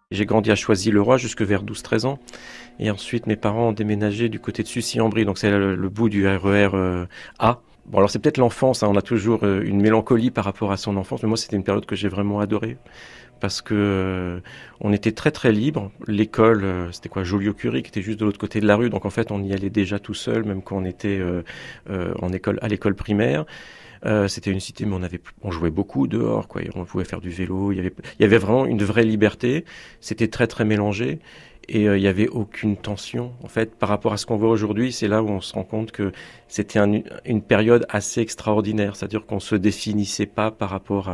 J'ai grandi à Choisy-le-Roi jusque vers 12-13 ans. Et ensuite, mes parents ont déménagé du côté de Sucy-en-Brie, donc c'est le bout du RER A. Bon, alors c'est peut-être l'enfance, hein, on a toujours une mélancolie par rapport à son enfance, mais moi c'était une période que j'ai vraiment adorée. Parce que on était très très libre. L'école, c'était quoi, Joliot-Curie, qui était juste de l'autre côté de la rue, donc en fait on y allait déjà tout seul, même quand on était à l'école primaire. C'était une cité, mais on jouait beaucoup dehors, quoi. On pouvait faire du vélo. Il y avait vraiment une vraie liberté. C'était très très mélangé. Et il y avait aucune tension. En fait, par rapport à ce qu'on voit aujourd'hui, c'est là où on se rend compte que c'était une période assez extraordinaire. C'est-à-dire qu'on se définissait pas par rapport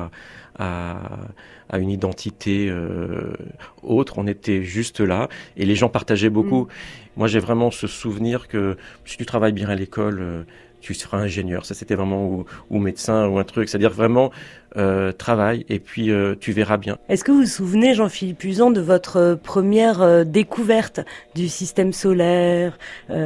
à une identité autre. On était juste là. Et les gens partageaient beaucoup. Moi, j'ai vraiment ce souvenir que si tu travailles bien à l'école, tu seras ingénieur. Ça, c'était vraiment ou médecin ou un truc. C'est-à-dire vraiment travail et puis tu verras bien. Est-ce que vous vous souvenez, Jean-Philippe Uzan, de votre première découverte du système solaire,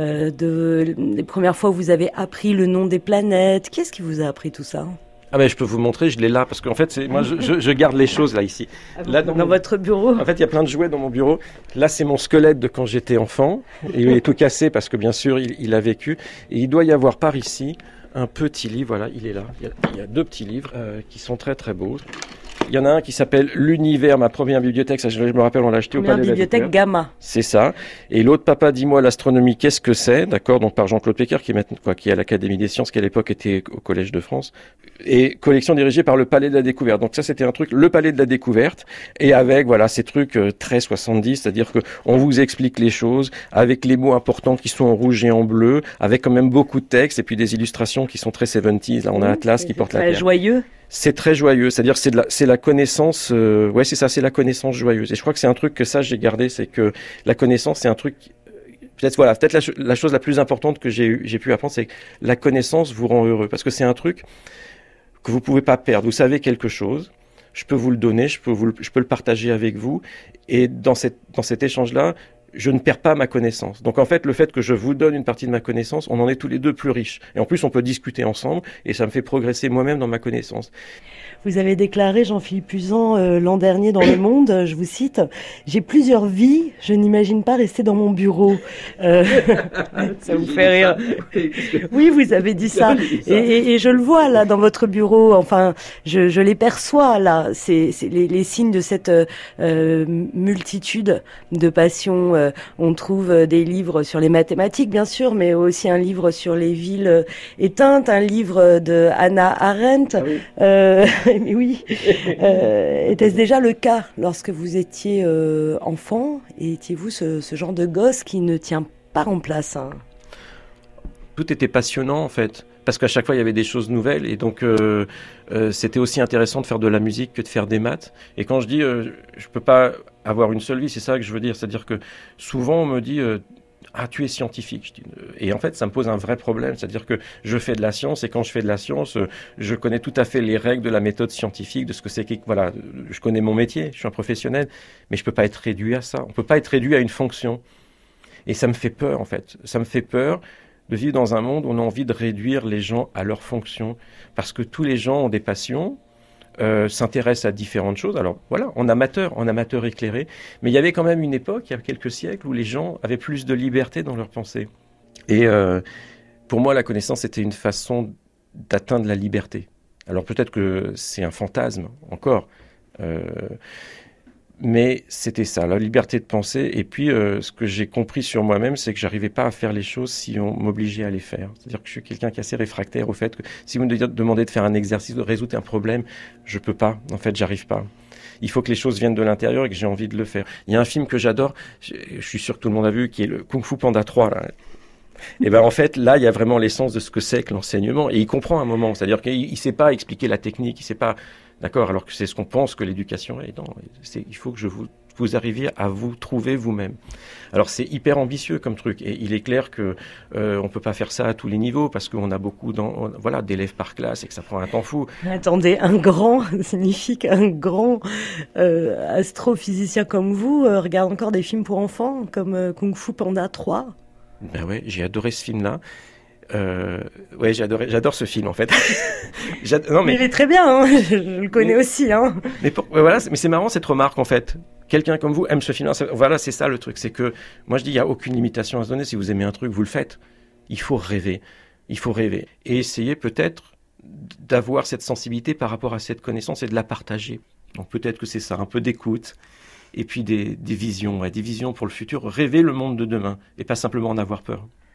des premières fois où vous avez appris le nom des planètes? Qu'est-ce qui vous a appris tout ça? Ah ben je peux vous montrer, je l'ai là parce qu'en fait moi je garde les choses là ici. Là dans votre bureau. En fait il y a plein de jouets dans mon bureau. Là c'est mon squelette de quand j'étais enfant. Il est tout cassé parce que bien sûr il a vécu. Et il doit y avoir par ici un petit livre. Voilà, il est là. Il y a deux petits livres qui sont très très beaux. Il y en a un qui s'appelle L'Univers, ma première bibliothèque. Ça, je me rappelle, on l'a acheté au Palais de la Découverte. Bibliothèque Gamma. C'est ça. Et l'autre, Papa, dis-moi l'astronomie, qu'est-ce que c'est? D'accord, donc par Jean-Claude Pécard, qui est à l'Académie des Sciences, qui à l'époque était au Collège de France. Et collection dirigée par le Palais de la Découverte. Donc ça, c'était un truc, le Palais de la Découverte. Et avec, voilà, ces trucs très 70, c'est-à-dire que on vous explique les choses avec les mots importants qui sont en rouge et en bleu, avec quand même beaucoup de textes et puis des illustrations qui sont très 70s. Là, on a Atlas qui porte la pierre. C'est joyeux. C'est très joyeux, c'est-à-dire c'est la connaissance, ouais c'est ça, c'est la connaissance joyeuse. Et je crois que c'est un truc que ça j'ai gardé, c'est que la connaissance c'est un truc, peut-être la chose la plus importante que j'ai pu apprendre, c'est que la connaissance vous rend heureux, parce que c'est un truc que vous pouvez pas perdre. Vous savez quelque chose, je peux vous le donner, je peux le partager avec vous, et dans cet échange-là, je ne perds pas ma connaissance. Donc en fait, le fait que je vous donne une partie de ma connaissance, on en est tous les deux plus riches. Et en plus, on peut discuter ensemble et ça me fait progresser moi-même dans ma connaissance. Vous avez déclaré, Jean-Philippe Uzan, l'an dernier dans Le Monde, je vous cite, « J'ai plusieurs vies, je n'imagine pas rester dans mon bureau. » Ça vous fait rire. Oui, vous avez dit ça. Et je le vois là dans votre bureau, enfin, je les perçois là. C'est les signes de cette multitude de passions. On trouve des livres sur les mathématiques, bien sûr, mais aussi un livre sur les villes éteintes, un livre de Hannah Arendt. Ah oui. Mais oui. Était-ce déjà le cas lorsque vous étiez enfant? Et étiez-vous ce genre de gosse qui ne tient pas en place, hein? Tout était passionnant en fait, parce qu'à chaque fois il y avait des choses nouvelles et donc c'était aussi intéressant de faire de la musique que de faire des maths. Et quand je dis je peux pas avoir une seule vie, c'est ça que je veux dire, c'est-à-dire que souvent on me dit ah, tu es scientifique. Et en fait, ça me pose un vrai problème. C'est-à-dire que je fais de la science et quand je fais de la science, je connais tout à fait les règles de la méthode scientifique, de ce que c'est que, voilà, je connais mon métier, je suis un professionnel, mais je peux pas être réduit à ça. On peut pas être réduit à une fonction. Et ça me fait peur, en fait. Ça me fait peur de vivre dans un monde où on a envie de réduire les gens à leur fonction. Parce que tous les gens ont des passions, s'intéresse à différentes choses. Alors voilà, en amateur éclairé, mais il y avait quand même une époque, il y a quelques siècles, où les gens avaient plus de liberté dans leur pensée. Et pour moi, la connaissance était une façon d'atteindre la liberté. Alors peut-être que c'est un fantasme, encore, mais c'était ça, la liberté de penser. Et puis, ce que j'ai compris sur moi-même, c'est que j'arrivais pas à faire les choses si on m'obligeait à les faire. C'est-à-dire que je suis quelqu'un qui est assez réfractaire au fait que si vous me demandez de faire un exercice, de résoudre un problème, je peux pas. En fait, j'arrive pas. Il faut que les choses viennent de l'intérieur et que j'ai envie de le faire. Il y a un film que j'adore, je suis sûr que tout le monde a vu, qui est le Kung Fu Panda 3, là. Et ben en fait, là, il y a vraiment l'essence de ce que c'est que l'enseignement. Et il comprend un moment. C'est-à-dire qu'il sait pas expliquer la technique, il sait pas. D'accord, alors que c'est ce qu'on pense que l'éducation est. Non, il faut que vous arriviez à vous trouver vous-même. Alors c'est hyper ambitieux comme truc, et il est clair que on peut pas faire ça à tous les niveaux parce qu'on a beaucoup d'élèves par classe et que ça prend un temps fou. Attendez, un grand signifie qu'un grand astrophysicien comme vous regarde encore des films pour enfants comme Kung Fu Panda 3. Ben ouais, j'ai adoré ce film-là. Ouais, j'adore ce film en fait. Non, mais il est très bien, hein. Je le connais aussi, hein. Mais voilà, mais c'est marrant cette remarque en fait. quelqu'un comme vous aime ce film. Voilà, c'est ça le truc. C'est que moi je dis, il n'y a aucune limitation à se donner. Si vous aimez un truc, vous le faites. Il faut rêver. Il faut rêver. Et essayer peut-être d'avoir cette sensibilité par rapport à cette connaissance et de la partager. Donc peut-être que c'est ça, un peu d'écoute. Et puis des visions pour le futur. Rêver le monde de demain et pas simplement en avoir peur.